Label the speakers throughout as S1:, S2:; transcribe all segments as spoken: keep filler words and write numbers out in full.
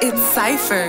S1: It's Cypher.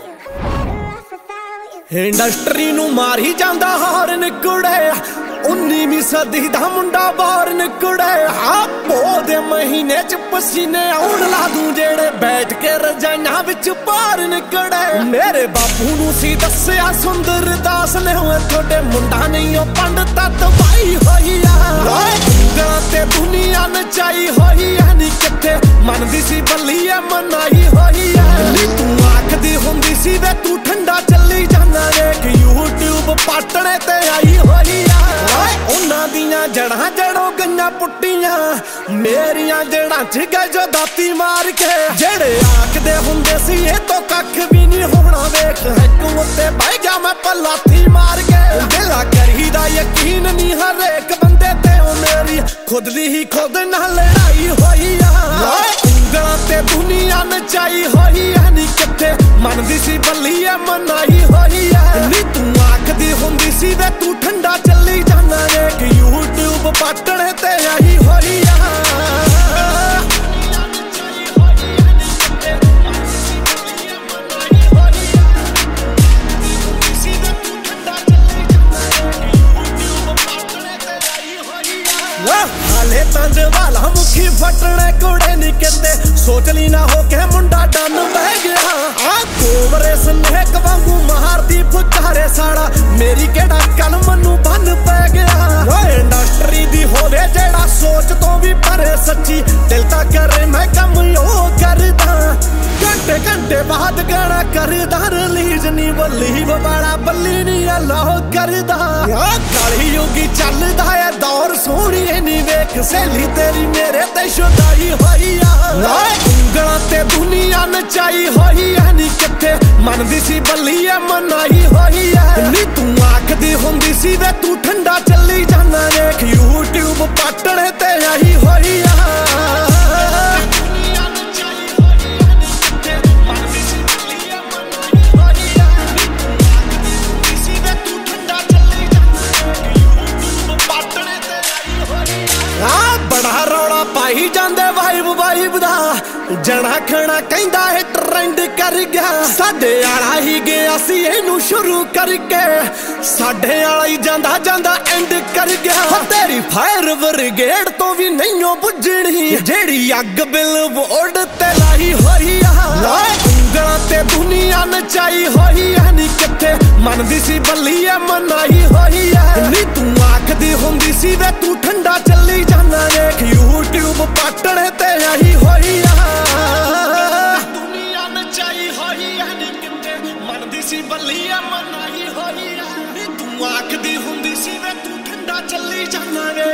S2: Industry नू मारी जांदा हारन कुड़े उन्नीवीं सदी दा मुंडा बारन कुड़े आपो दे महीने च पसीने आउण ला दूं जेड़े बैठ के रजाइयां विच पारन कुड़े मेरे बापू नू सी दस्सिया सुंदर दास ने होए थोड़े मुंडा नहीं ओ पंडता तबाही होई आ गलां ते दुनिया नचाई होई आ नी किथे मनदी सी बल्लीए मनाई होई आ नी तू आखदी हुंदी सी वे तू ठंडा चली जाना देख यूट्यूब पाटणे ते आई होई आ उन्हां दियां जड़ां जड़ों गईयां पुट्टियां मेरियां जड़ां च गए जो दाती मार के जेड़े आखदे हुंदे सी ए तो कख भी नहीं होना वेख हैक उत्ते बह गया मैं पलाथी मार के दिला करीदा यकीन नहीं हर एक बंदे ते ओ मेरी खुद दी ही खुद नाल लड़ाई होई आ उंगलां ते दुनिया नचाई होई है नी किथे मनदी सी बल्लीए मनाई होई है नी तू आखदी हुंदी सी वे तू ठंडा चली जाना देख यूट्यूब पाटणे ते आई होई आ हाले तंज वाला मुखी फटने कुड़े नी कहते सोच ली ना हो के मुंडा डन बह गया आ कोवरे स्नेक वांगू मारदी फुकारे साड़ा मेरी केड़ा कल मनु बन पै गया इंडस्ट्री दी होवे जेड़ा सोच तो भी परे सच्ची दिल ता करे मैं कम यो करदा घंटे घंटे बाद गाना करदा रिलीज नी बल्ली बड़ा बल्ली नी अल्लाह करदा काली योगी चलदा है दौर सोहणी नी वेख सहेली तेरी मेरे ते शुदाई होई आ उंगलां ते दुनिया नचाई होई है नी किथे मनदी सी बल्लीए मनाई होई है नी तू आखदी हुंदी सी वे तू ठंडा चली जाना देख यूट्यूब पाटणे ते आई होई आ बड़ा रौला पाई जांदे वाइब वाइब दा जना खना कहंदा है ट्रेंड कर गया साडे आला ही गया सी इनू शुरू करके साडे आला ही जांदा जांदा एंड कर गया तेरी फायर ब्रिगेड तो भी नहीं बुझणी जेड़ी अग बिलबोर्ड ते लाई होई आ उंगलां ते दुनिया नचाई होई है नी किथे मनदी सी बल्लीए मनाई होई है नी तू आखदी हुंदी सी वे तू ठंडा चली जाना देख यूट्यूब पाटणे ते आई होई आ दुनिया नचाई होई है नी किथे मनदी सी बल्लीए मनाई होई है नी तू आखदी हुंदी सी वे तू ठंडा चली जाना